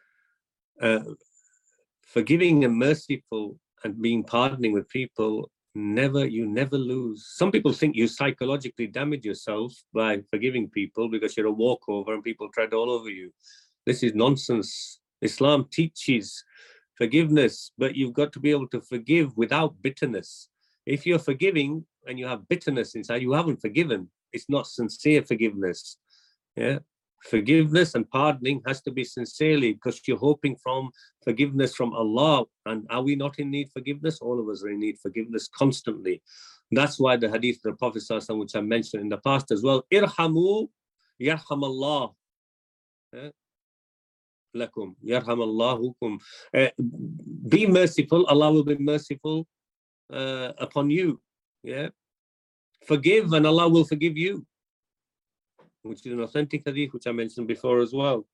forgiving and merciful and being pardoning with people, you never lose. Some people think you psychologically damage yourself by forgiving people because you're a walkover and people tread all over you. This is nonsense. Islam teaches forgiveness, but you've got to be able to forgive without bitterness. If you're forgiving and you have bitterness inside, you haven't forgiven. It's not sincere forgiveness. Yeah. Forgiveness and pardoning has to be sincerely, because you're hoping from forgiveness from Allah. And are we not in need of forgiveness? All of us are in need of forgiveness constantly. That's why the hadith of the Prophet ﷺ, which I mentioned in the past as well, irhamu yarhamallah lakum, yarhamallahukum. Be merciful, Allah will be merciful upon you. Yeah, forgive and Allah will forgive you, which is an authentic hadith, which I mentioned before as well.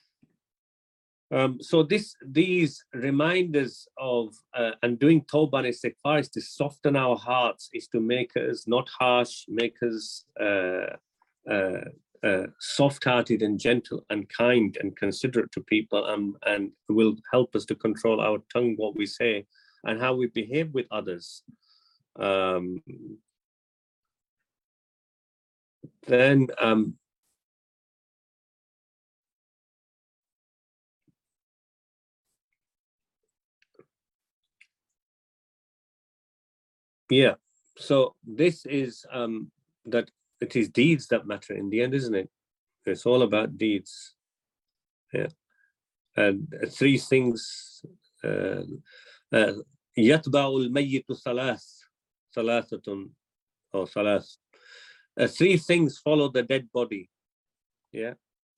So these reminders of and doing tawbah and istighfar is to soften our hearts, is to make us not harsh, make us soft-hearted and gentle and kind and considerate to people, and will help us to control our tongue, what we say, and how we behave with others. Then yeah, so this is that it is deeds that matter in the end, isn't it? It's all about deeds. Yeah, and three things. يتبع الميت ثلاثة or ثلاث. Three things follow the dead body. Yeah.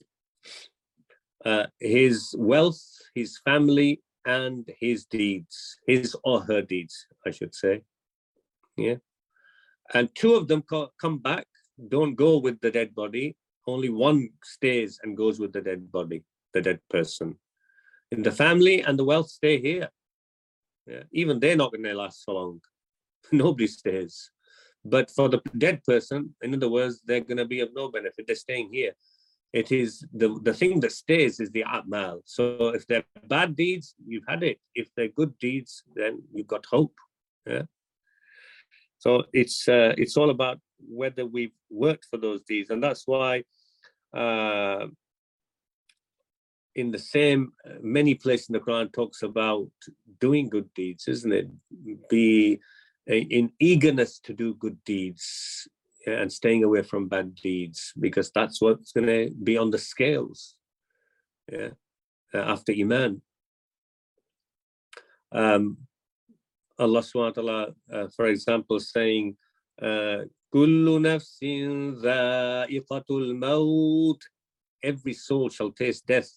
His wealth, his family, and his deeds, his or her deeds, I should say. Yeah. And two of them come back, don't go with the dead body. Only one stays and goes with the dead body, the dead person. In the family and the wealth stay here. Yeah. Even they're not going to last so long. Nobody stays. But for the dead person, in other words, they're going to be of no benefit. They're staying here. It is the thing that stays is the a'mal. So if they're bad deeds, you've had it. If they're good deeds, then you've got hope. Yeah. So it's all about whether we've worked for those deeds, and that's why in the same many places in the Quran talks about doing good deeds, isn't it? Be in eagerness to do good deeds, yeah, and staying away from bad deeds, because that's what's going to be on the scales, yeah, after Iman. Allah subhanahu wa ta'ala, for example, saying, Kullu nafsin dha'iqatul maut, every soul shall taste death.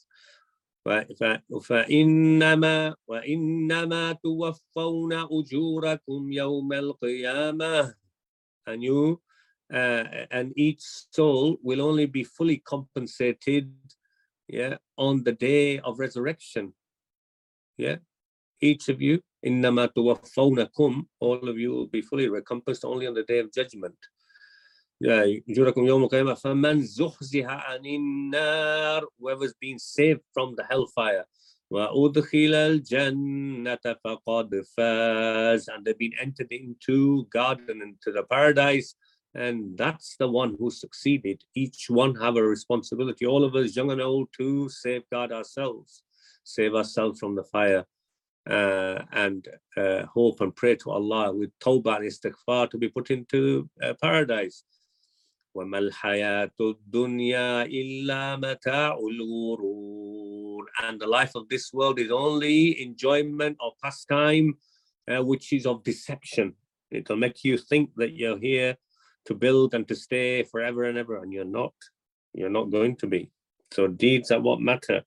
فَإِنَّمَا تُوَفَّوْنَ أُجُورَكُمْ يَوْمَ الْقِيَامَةِ, and you and each soul will only be fully compensated, yeah, on the day of resurrection. Yeah, each of you, إِنَّمَا تُوَفَّوْنَكُمْ, all of you will be fully recompensed only on the day of judgment. أُجُورَكُمْ يَوْمَ الْقِيَامَةِ فَمَنْ زُحْزِحَ عَنِ النَّارِ, whoever's been saved from the hellfire, وَأُدْخِلَ الْجَنَّةَ فَقَدْ فَازَ, and they've been entered into garden, into the paradise, and that's the one who succeeded. Each one have a responsibility, all of us, young and old, to safeguard ourselves, save ourselves from the fire, and hope and pray to Allah with tawbah and istighfar to be put into paradise. وَمَا الْحَيَاةُ الدُّنْيَا إِلَّا مَتَاعُ الْغُرُورِ, and the life of this world is only enjoyment or pastime, which is of deception. It'll make you think that you're here to build and to stay forever and ever, and you're not. You're not going to be. So deeds are what matter.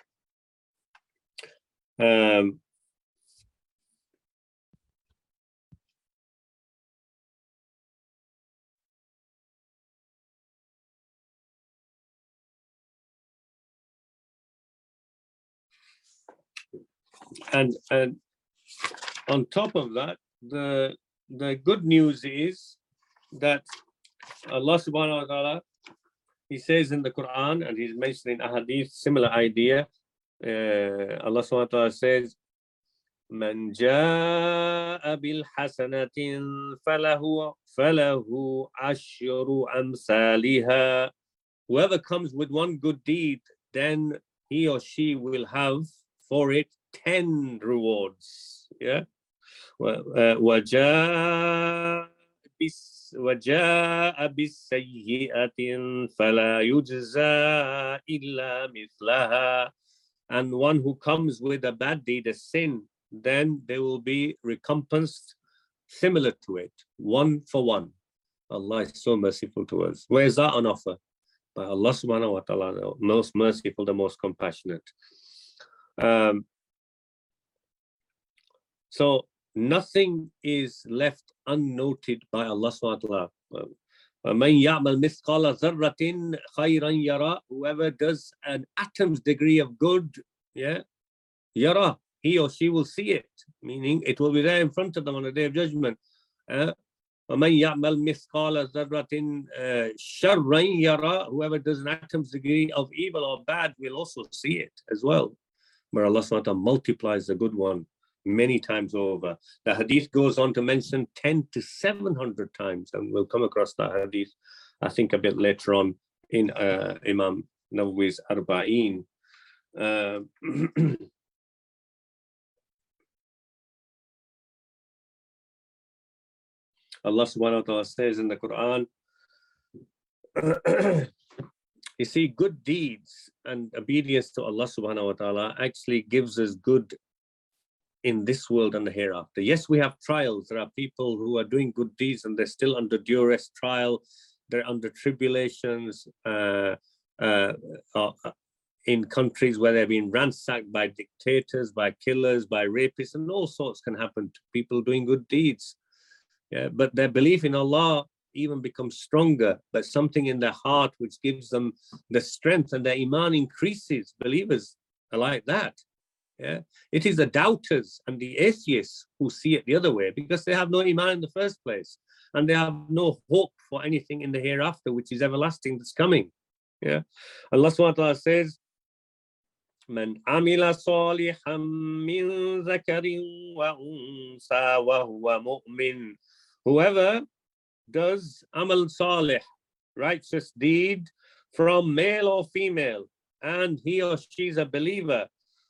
And on top of that, the good news is that Allah subhanahu wa ta'ala, He says in the Quran, and He's mentioned in Ahadith, similar idea. Allah subhanahu wa ta'ala says, Man ja'a bil hasanatin falahu ashru amsaliha. Whoever comes with one good deed, then he or she will have for it 10 rewards. Yeah. وَجَاءَ بِالسَّيِّئَةٍ فَلَا يُجْزَى إِلَّا مِثْلَهَا. And one who comes with a bad deed, a sin, then they will be recompensed similar to it, one for one. Allah is so merciful to us. Where is that on offer? By Allah subhanahu wa ta'ala, the most merciful, the most compassionate. So nothing is left unnoted by Allah subhanahu wa ta'ala. وَمَنْ يَعْمَلْ مِثْقَالَ ذَرَّةٍ خَيْرًا يَرَى, whoever does an atom's degree of good, yeah, yara, he or she will see it, meaning it will be there in front of them on the day of judgment. وَمَنْ يَعْمَلْ مِثْقَالَ ذَرَّةٍ شَرًّا يَرَى, whoever does an atom's degree of evil or bad will also see it as well, where Allah subhanahu wa ta'ala multiplies the good one many times over. The hadith goes on to mention 10 to 700 times, and we'll come across that hadith, I think, a bit later on in Imam Nawawi's Arba'een. Allah subhanahu wa ta'ala says in the Quran, you see, good deeds and obedience to Allah subhanahu wa ta'ala actually gives us good in this world and the hereafter. Yes, we have trials. There are people who are doing good deeds and they're still under duress trial. They're under tribulations in countries where they've been ransacked by dictators, by killers, by rapists, and all sorts can happen to people doing good deeds. Yeah, but their belief in Allah even becomes stronger. But something in their heart which gives them the strength, and their iman increases. Believers are like that. Yeah, it is the doubters and the atheists who see it the other way, because they have no iman in the first place, and they have no hope for anything in the hereafter, which is everlasting, that's coming. Yeah, Allah subhanahu wa ta'ala says, "Man amila salihan min zakarin wa unsa wa huwa mu'min." Whoever does amal salih, righteous deed, from male or female, and he or she is a believer,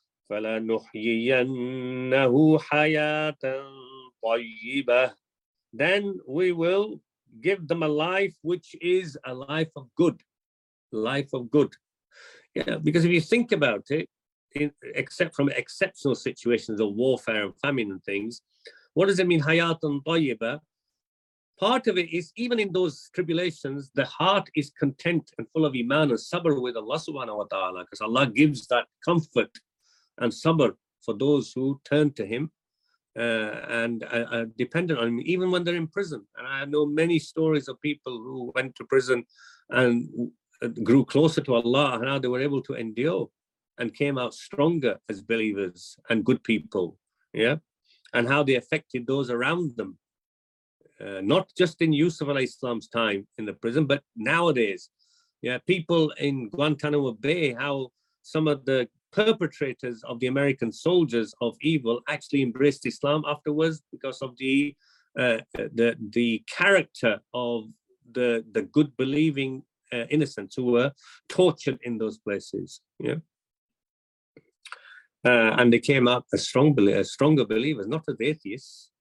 فَلَنُحْيِيَنَّهُ حَيَاةً طَيِّبَةً, then we will give them a life which is a life of good. Life of good. Yeah, because if you think about it, except from exceptional situations of warfare and famine and things, what does it mean, hayatan tayyibah? Part of it is, even in those tribulations, the heart is content and full of iman and sabr with Allah subhanahu wa ta'ala, because Allah gives that comfort and sabr for those who turn to him and are dependent on him, even when they're in prison. And I know many stories of people who went to prison and grew closer to Allah, and how they were able to endure and came out stronger as believers and good people. Yeah, and how they affected those around them. Not just in Yusuf alayhi salam's time in the prison, but nowadays. Yeah, people in Guantanamo Bay, how some of the perpetrators of the American soldiers of evil actually embraced Islam afterwards, because of the character of the good believing innocents who were tortured in those places. Yeah, and they came out as stronger believers, not as atheists.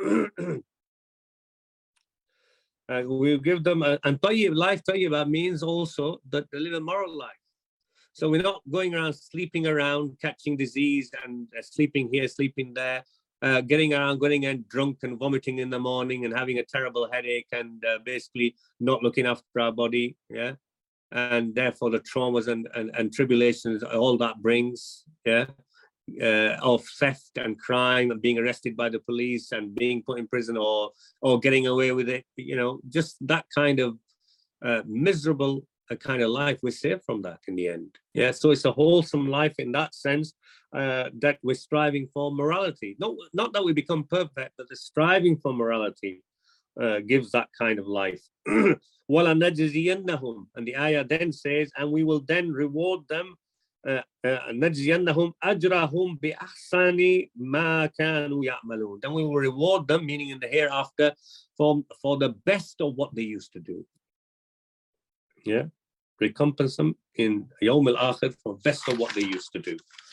We'll give them and tayyib life. Tayyibah means also that they live a moral life. So we're not going around sleeping around, catching disease and sleeping here, sleeping there, getting around, getting drunk and vomiting in the morning and having a terrible headache and basically not looking after our body. Yeah, and therefore the traumas and tribulations, all that brings. Yeah. Of theft and crime and being arrested by the police and being put in prison or getting away with it, just that kind of miserable kind of life. We're saved from that in the end. Yeah, so it's a wholesome life in that sense, that we're striving for morality. Not that we become perfect, but the striving for morality gives that kind of life. وَلَنَجْزِيَنَّهُمْ, and the ayah then says, and we will then reward them, نجزينهم أجرهم بأحسن ما كانوا يعملون. Then we will reward them, meaning in the hereafter, for the best of what they used to do. Yeah, recompense them in Yawm al-Akhir for best of what they used to do.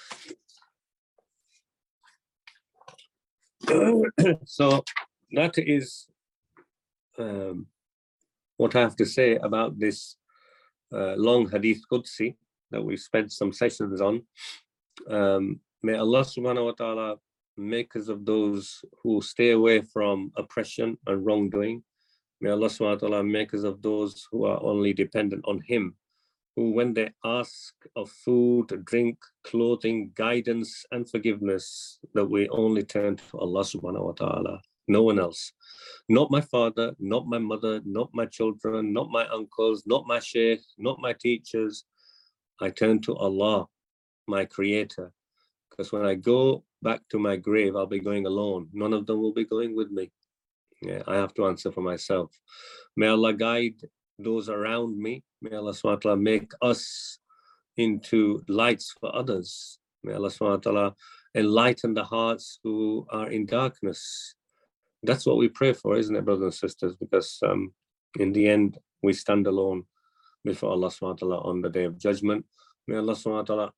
So that is what I have to say about this long Hadith Qudsi that we've spent some sessions on. May Allah subhanahu wa ta'ala make us of those who stay away from oppression and wrongdoing. May Allah subhanahu wa ta'ala make us of those who are only dependent on him, who when they ask of food, drink, clothing, guidance and forgiveness, that we only turn to Allah subhanahu wa ta'ala, no one else. Not my father, not my mother, not my children, not my uncles, not my sheikh, not my teachers. I turn to Allah, my creator, because when I go back to my grave, I'll be going alone. None of them will be going with me. Yeah, I have to answer for myself. May Allah guide those around me. May Allah subhanahu wa ta'ala make us into lights for others. May Allah subhanahu wa ta'ala enlighten the hearts who are in darkness. That's what we pray for, isn't it, brothers and sisters? Because in the end, we stand alone before Allah subhanahu wa ta'ala on the day of judgment. May Allah subhanahu wa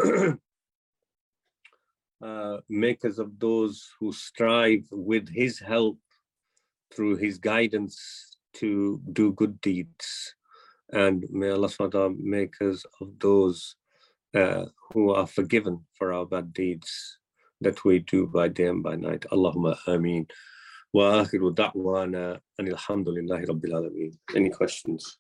ta'ala make us of those who strive with his help through his guidance to do good deeds. And may Allah subhanahu wa ta'ala make us of those who are forgiven for our bad deeds. that we do by day and by night. Allahumma ameen. Wa akhiru da'wana anil hamdulillahi rabbil alameen. Any questions?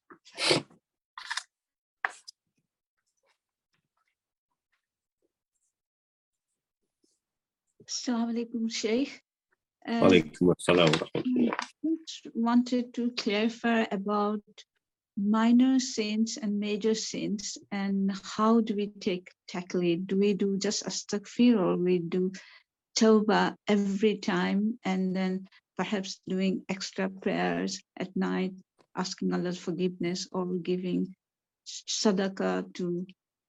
Assalamu alaikum, Sheikh. Alaikum assalam wa rahmatullah. I wanted to clarify about minor sins and major sins, and how do we tackle it? Do we do just astaghfir, or we do tawbah every time, and then perhaps doing extra prayers at night, asking Allah's forgiveness, or giving sadaqah to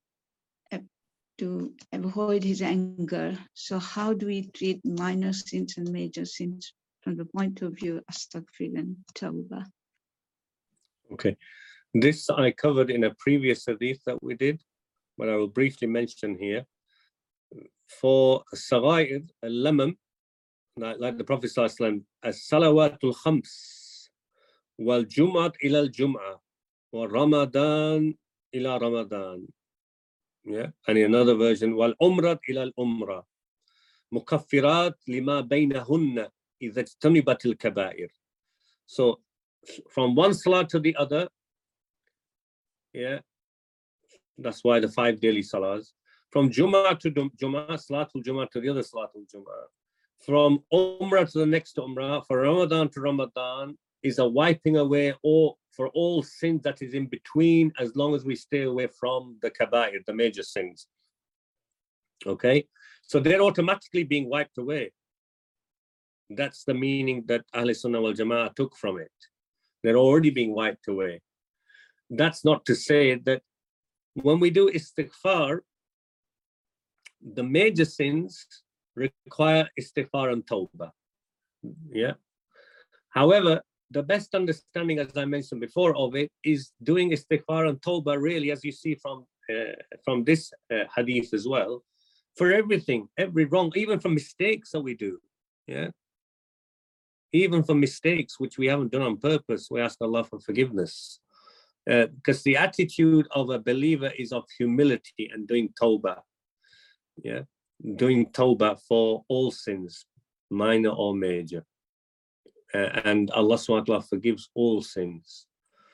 avoid his anger? So how do we treat minor sins and major sins from the point of view of astaghfir and tawbah? Okay, this I covered in a previous hadith that we did, but I will briefly mention here. For Sagair al-Lamam, like the Prophet ﷺ, as-salawatul khams wal jum'at ila al-jum'ah wa ramadan ila ramadan. Yeah, and in another version, wal umrat ila al-umrah mukaffirat lima baynahunna idha ijtanibat al-kaba'ir. So from one salah to the other, yeah, that's why the 5 daily salahs. From Jum'ah to Jum'ah, Salatul Jum'ah to the other Salatul Jum'ah. From Umrah to the next Umrah, for Ramadan to Ramadan, is a wiping away for all sins that is in between, as long as we stay away from the kaba'ir, the major sins. Okay? So they're automatically being wiped away. That's the meaning that Ahl Sunnah wal Jama'ah took from it. They're already being wiped away. That's not to say that when we do istighfar, the major sins require istighfar and tawbah. Yeah. However, the best understanding, as I mentioned before, of it is doing istighfar and tawbah, really, as you see from this hadith as well, for everything, every wrong, even for mistakes that we do. Yeah. Even for mistakes which we haven't done on purpose, we ask Allah for forgiveness. Because the attitude of a believer is of humility and doing tawbah. Yeah, doing tawbah for all sins, minor or major. And Allah subhanahu wa ta'ala forgives all sins.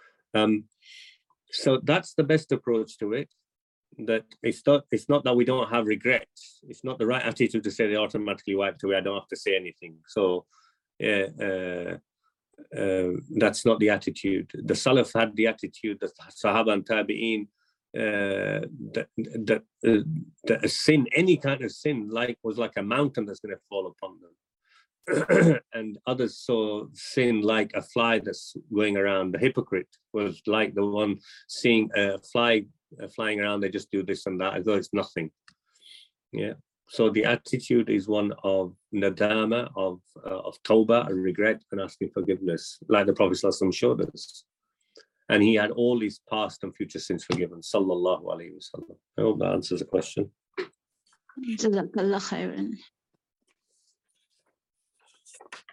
So that's the best approach to it. That it's not that we don't have regrets. It's not the right attitude to say they automatically wiped away. I don't have to say anything. So that's not the attitude. The Salaf had the attitude, the Sahaba and Tabi'een, that a sin, any kind of sin, was like a mountain that's going to fall upon them. And others saw sin like a fly that's going around. The hypocrite was like the one seeing a fly flying around. They just do this and that as though it's nothing. Yeah. So the attitude is one of nadama, of tawbah, a regret, and asking forgiveness, like the Prophet ﷺ showed us. And he had all his past and future sins forgiven. Sallallahu alayhi wa sallam. I hope that answers the question. Jazakallah khairan.